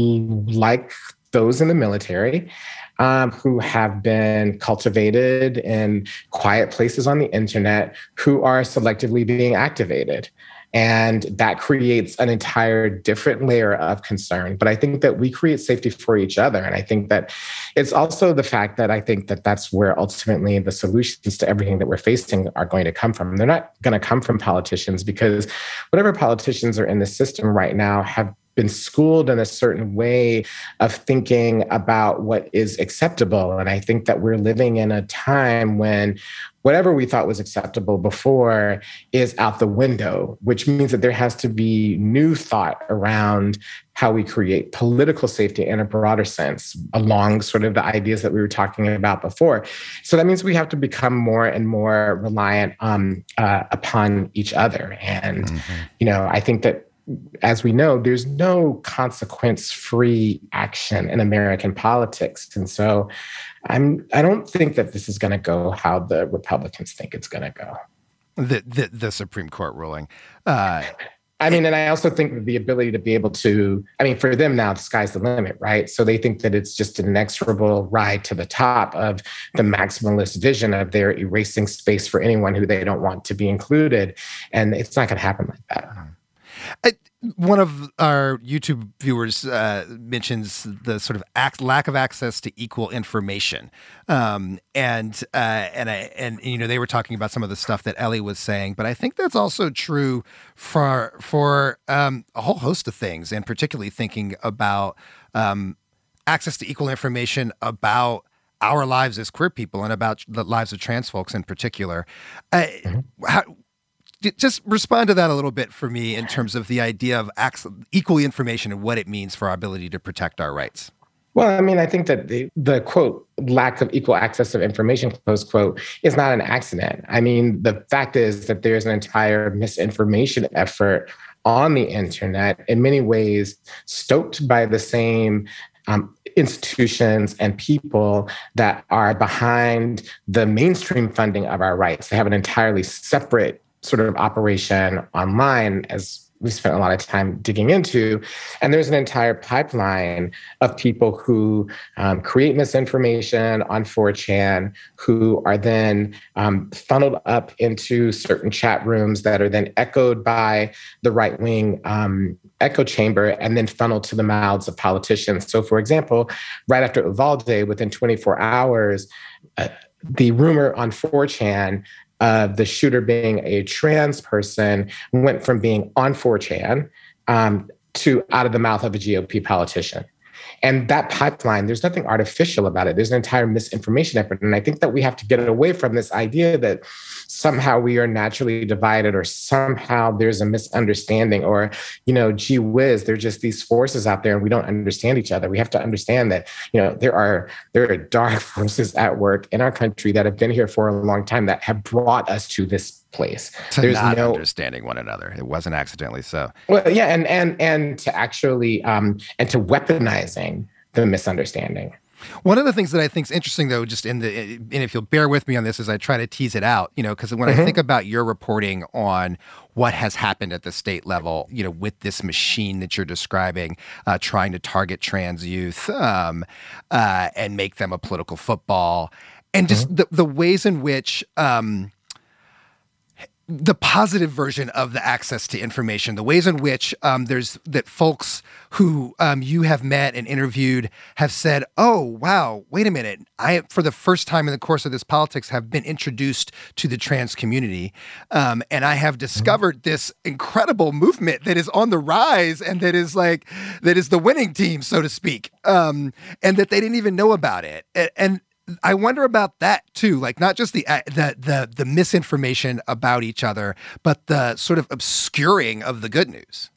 like those in the military, Um, who have been cultivated in quiet places on the internet, who are selectively being activated. And that creates an entire different layer of concern. But I think that we create safety for each other. And I think that it's also the fact that I think that that's where ultimately the solutions to everything that we're facing are going to come from. They're not going to come from politicians, because whatever politicians are in the system right now have been schooled in a certain way of thinking about what is acceptable. And I think that we're living in a time when whatever we thought was acceptable before is out the window, which means that there has to be new thought around how we create political safety in a broader sense, along sort of the ideas that we were talking about before. So that means we have to become more and more reliant um, uh, upon each other. And, mm-hmm. you know, I think that, as we know, there's no consequence-free action in American politics. And so I'm, I don't think that this is going to go how the Republicans think it's going to go. The, the, the Supreme Court ruling. Uh, I mean, and I also think that the ability to be able to, I mean, for them now, the sky's the limit, right? So they think that it's just an inexorable ride to the top of the maximalist vision of their erasing space for anyone who they don't want to be included. And it's not going to happen like that. I, one of our YouTube viewers uh, mentions the sort of act, lack of access to equal information, um, and uh, and I and you know they were talking about some of the stuff that Ellie was saying, but I think that's also true for for um, a whole host of things, and particularly thinking about um, access to equal information about our lives as queer people and about the lives of trans folks in particular. Uh, mm-hmm. how, Just respond to that a little bit for me in terms of the idea of equal information and what it means for our ability to protect our rights. Well, I mean, I think that the, the quote, lack of equal access of information, close quote, is not an accident. I mean, the fact is that there's an entire misinformation effort on the internet, in many ways stoked by the same um, institutions and people that are behind the mainstream funding of our rights. They have an entirely separate sort of operation online, as we spent a lot of time digging into. And there's an entire pipeline of people who um, create misinformation on four chan, who are then um, funneled up into certain chat rooms that are then echoed by the right-wing um, echo chamber and then funneled to the mouths of politicians. So for example, right after Uvalde, within twenty-four hours, uh, the rumor on four chan of the shooter being a trans person went from being on four chan um, to out of the mouth of a G O P politician. And that pipeline, there's nothing artificial about it. There's an entire misinformation effort. And I think that we have to get away from this idea that somehow we are naturally divided or somehow there's a misunderstanding or, you know, gee whiz, there are just these forces out there and we don't understand each other. We have to understand that, you know, there are there are dark forces at work in our country that have been here for a long time that have brought us to this place. To There's not no understanding one another. It wasn't accidentally so. Well, yeah, and and and to actually um, and to weaponizing the misunderstanding. One of the things that I think is interesting, though, just in the, and if you'll bear with me on this as I try to tease it out, you know, because when mm-hmm. I think about your reporting on what has happened at the state level, you know, with this machine that you're describing, uh, trying to target trans youth um, uh, and make them a political football, and just mm-hmm. the, the ways in which um, the positive version of the access to information, the ways in which um, there's that folks who um, you have met and interviewed have said, oh, wow, wait a minute. I, for the first time in the course of this politics, have been introduced to the trans community. Um, and I have discovered this incredible movement that is on the rise and that is like, that is the winning team, so to speak. Um, and that they didn't even know about it. And, and I wonder about that too, like not just the, the the the misinformation about each other, but the sort of obscuring of the good news.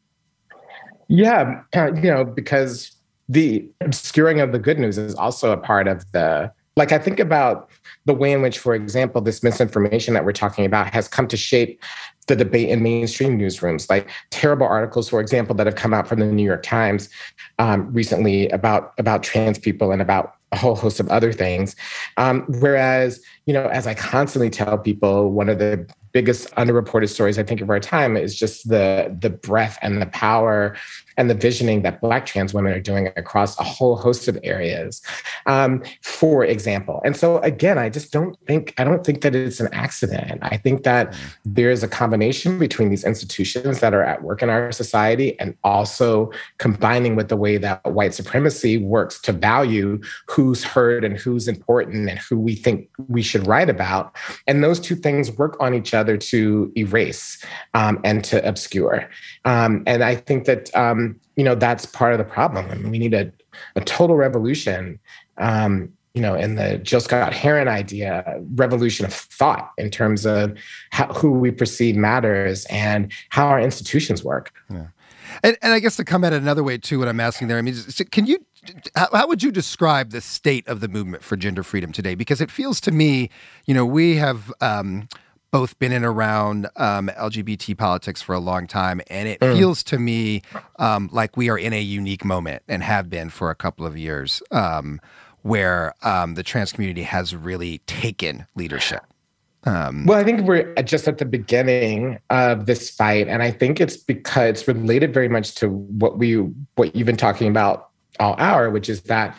Yeah, uh, you know, because the obscuring of the good news is also a part of the, like I think about the way in which, for example, this misinformation that we're talking about has come to shape the debate in mainstream newsrooms, like terrible articles, for example, that have come out from the New York Times um, recently about about trans people and about a whole host of other things. Um, whereas, you know, as I constantly tell people, one of the biggest underreported stories, I think, of our time is just the the breadth and the power and the visioning that Black trans women are doing across a whole host of areas, um, for example. And so, again, I just don't think, I don't think that it's an accident. I think that there's a combination between these institutions that are at work in our society and also combining with the way that white supremacy works to value who's heard and who's important and who we think we should write about. And those two things work on each other to erase um, and to obscure. Um, and I think that, um, you know, that's part of the problem. I mean, we need a, a total revolution, um, you know, in the Jill Scott Heron idea, revolution of thought in terms of how, who we perceive matters and how our institutions work. Yeah. And, and I guess to come at it another way, too, what I'm asking there, I mean, can you, how, how would you describe the state of the movement for gender freedom today? Because it feels to me, you know, we have um, both been in around um, L G B T politics for a long time, and it mm. feels to me um, like we are in a unique moment and have been for a couple of years um, where um, the trans community has really taken leadership. Um, well, I think we're just at the beginning of this fight, and I think it's because it's related very much to what we what you've been talking about all hour, which is that,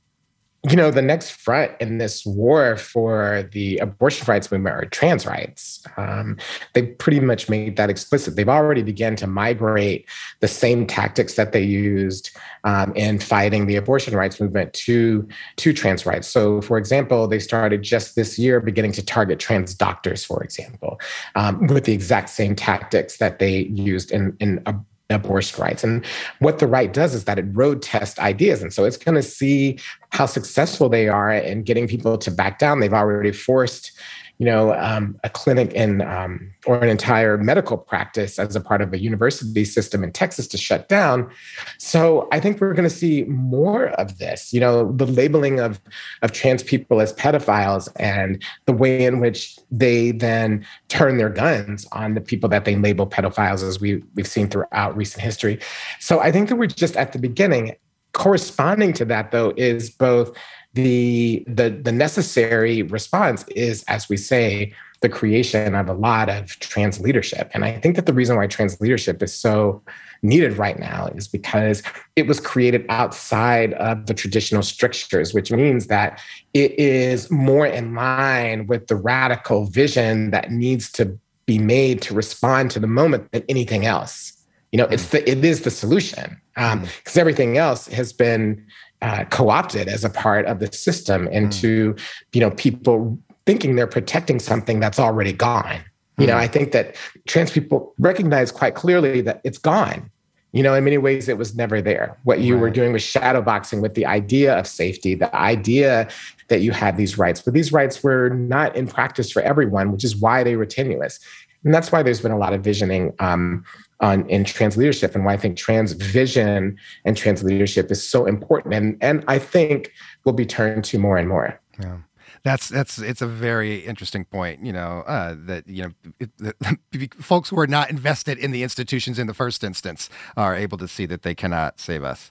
you know, the next front in this war for the abortion rights movement are trans rights. Um, they pretty much made that explicit. They've already begun to migrate the same tactics that they used um, in fighting the abortion rights movement to, to trans rights. So, for example, they started just this year beginning to target trans doctors, for example, um, with the exact same tactics that they used in, in a abortion rights. And what the right does is that it road tests ideas. And so it's going to see how successful they are in getting people to back down. They've already forced, you know, um, a clinic in um, or an entire medical practice as a part of a university system in Texas to shut down. So I think we're going to see more of this, you know, the labeling of, of trans people as pedophiles and the way in which they then turn their guns on the people that they label pedophiles, as we, we've seen throughout recent history. So I think that we're just at the beginning. Corresponding to that, though, is both the, the, the necessary response is, as we say, the creation of a lot of trans leadership. And I think that the reason why trans leadership is so needed right now is because it was created outside of the traditional strictures, which means that it is more in line with the radical vision that needs to be made to respond to the moment than anything else. You know, it's the, it is the solution, um, because everything else has been uh, co-opted as a part of the system into, you know, people thinking they're protecting something that's already gone. You know, I think that trans people recognize quite clearly that it's gone. You know, in many ways, it was never there. What you right. were doing was shadowboxing with the idea of safety, the idea that you had these rights, but these rights were not in practice for everyone, which is why they were tenuous. And that's why there's been a lot of visioning um, on in trans leadership, and why I think trans vision and trans leadership is so important, and and I think will be turned to more and more. Yeah. That's that's it's a very interesting point. You know uh, that you know it, the, folks who are not invested in the institutions in the first instance are able to see that they cannot save us.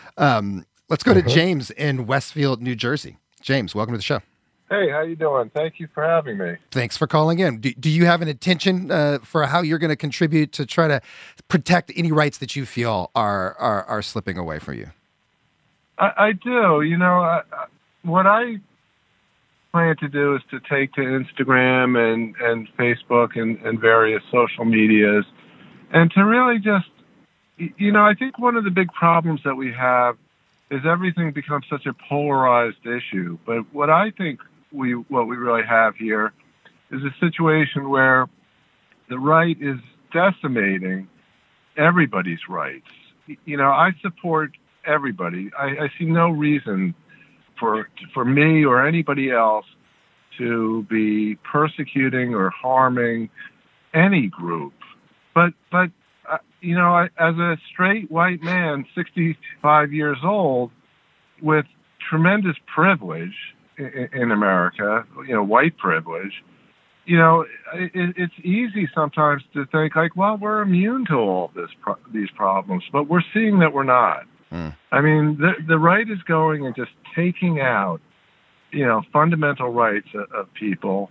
Um, let's go mm-hmm. to James in Westfield, New Jersey. James, welcome to the show. Hey, how you doing? Thank you for having me. Thanks for calling in. Do, do you have an intention uh, for how you're going to contribute to try to protect any rights that you feel are are, are slipping away from you? I, I do. You know, I, I, what I plan to do is to take to Instagram and, and Facebook and, and various social medias and to really just, you know, I think one of the big problems that we have is everything becomes such a polarized issue. But what I think we what we really have here is a situation where the right is decimating everybody's rights. You know, I support everybody. I, I see no reason for for me or anybody else to be persecuting or harming any group. But, but uh, you know, I, as a straight white man, sixty-five years old, with tremendous privilege in, in America, you know, white privilege, you know, it, it's easy sometimes to think like, well, we're immune to all this pro- these problems, but we're seeing that we're not. Mm. I mean, the the right is going and just taking out, you know, fundamental rights of, of people,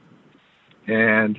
and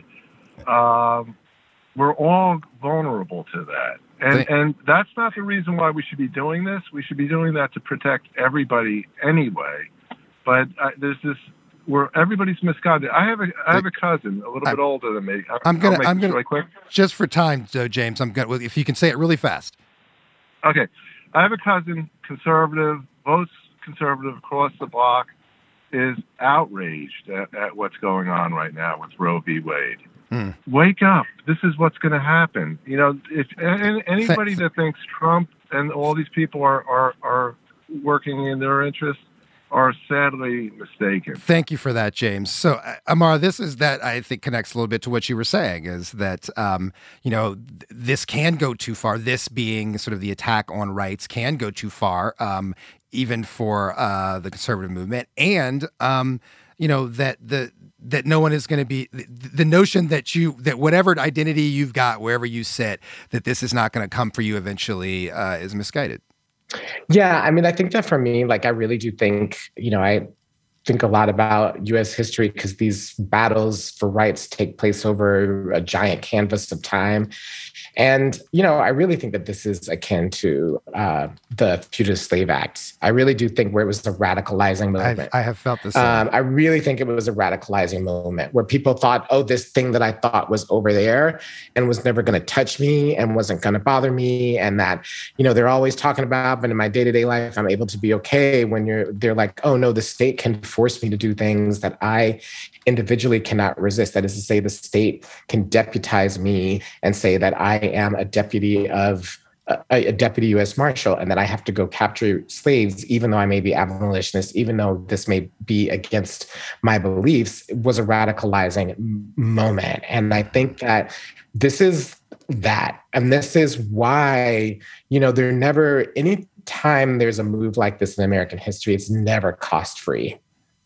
um, we're all vulnerable to that. And Thank- and that's not the reason why we should be doing this. We should be doing that to protect everybody anyway. But uh, there's this where everybody's misguided. I have a I have a cousin a little I, bit older than me. I, I'm gonna I'm gonna really quick. Just for time, though, James. I'm gonna if you can say it really fast. Okay, I have a cousin, conservative, votes conservative across the block, is outraged at, at what's going on right now with Roe v. Wade. Hmm. Wake up! This is what's going to happen. You know, if anybody that thinks Trump and all these people are are are working in their interests are sadly mistaken. Thank you for that, James. So, uh, Amara, this is that I think connects a little bit to what you were saying, is that, um, you know, th- this can go too far. This being sort of the attack on rights can go too far, um, even for uh, the conservative movement. And, um, you know, that the that no one is going to be the, the notion that you that whatever identity you've got, wherever you sit, that this is not going to come for you eventually uh, is misguided. Yeah, I mean, I think that for me, like, I really do think, you know, I think a lot about U S history because these battles for rights take place over a giant canvas of time. And, you know, I really think that this is akin to uh, the Fugitive Slave Act. I really do think where it was a radicalizing moment. I've, I have felt the same. Um, I really think it was a radicalizing moment where people thought, oh, this thing that I thought was over there and was never going to touch me and wasn't going to bother me. And that, you know, they're always talking about, but in my day-to-day life, I'm able to be okay when you're, they're like, oh, no, the state can force me to do things that I individually cannot resist. That is to say, the state can deputize me and say that I am a deputy of a, a deputy U S Marshal and that I have to go capture slaves, even though I may be abolitionist, even though this may be against my beliefs. It was a radicalizing moment. And I think that this is that. And this is why, you know, there never, any time there's a move like this in American history, it's never cost-free.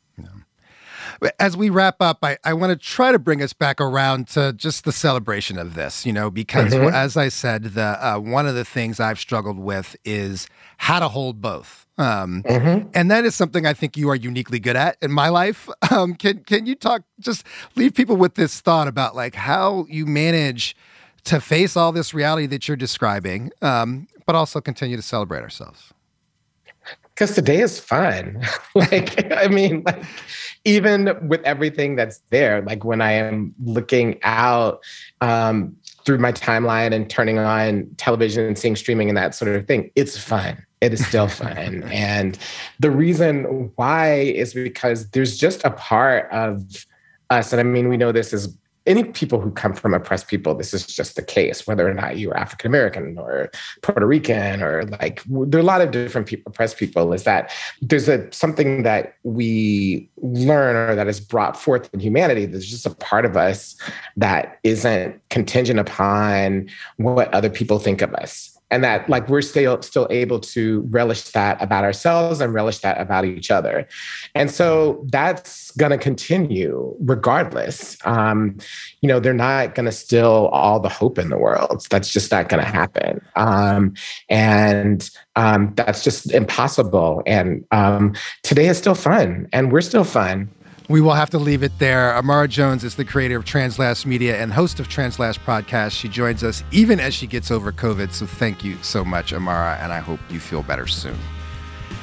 As we wrap up, I, I want to try to bring us back around to just the celebration of this, you know, because mm-hmm. as I said, the uh, one of the things I've struggled with is how to hold both. Um, mm-hmm. And that is something I think you are uniquely good at in my life. Um, can can you talk, just leave people with this thought about like how you manage to face all this reality that you're describing, um, but also continue to celebrate ourselves? Because today is fun. Like, I mean, like, even with everything that's there, like when I am looking out um, through my timeline and turning on television and seeing streaming and that sort of thing, it's fun. It is still fun. And the reason why is because there's just a part of us, and I mean, we know this is any people who come from oppressed people, this is just the case, whether or not you're African-American or Puerto Rican or like, there are a lot of different people, oppressed people, is that there's a something that we learn or that is brought forth in humanity. There's just a part of us that isn't contingent upon what other people think of us. And that like we're still still able to relish that about ourselves and relish that about each other. And so that's going to continue regardless. Um, you know, they're not going to still all the hope in the world. That's just not going to happen. Um, and um, that's just impossible. And um, today is still fun and we're still fun. We will have to leave it there. Amara Jones is the creator of Translash Media and host of Translash Podcast. She joins us even as she gets over COVID. So thank you so much, Amara, and I hope you feel better soon.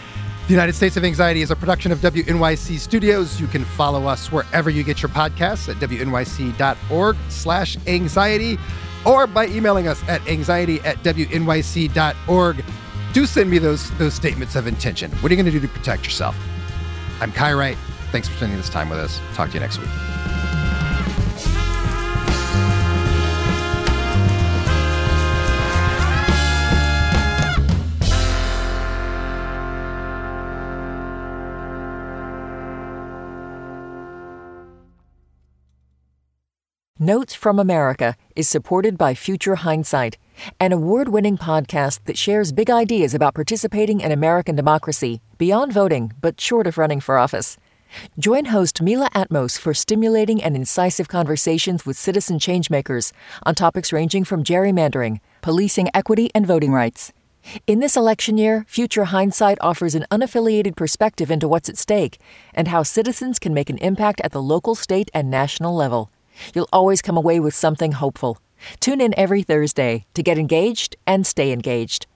The United States of Anxiety is a production of W N Y C Studios. You can follow us wherever you get your podcasts at W N Y C dot org slash anxiety or by emailing us at anxiety at W N Y C dot org. Do send me those, those statements of intention. What are you going to do to protect yourself? I'm Kai Wright. Thanks for spending this time with us. Talk to you next week. Notes from America is supported by Future Hindsight, an award-winning podcast that shares big ideas about participating in American democracy beyond voting, but short of running for office. Join host Mila Atmos for stimulating and incisive conversations with citizen changemakers on topics ranging from gerrymandering, policing equity, and voting rights. In this election year, Future Hindsight offers an unaffiliated perspective into what's at stake and how citizens can make an impact at the local, state, and national level. You'll always come away with something hopeful. Tune in every Thursday to get engaged and stay engaged.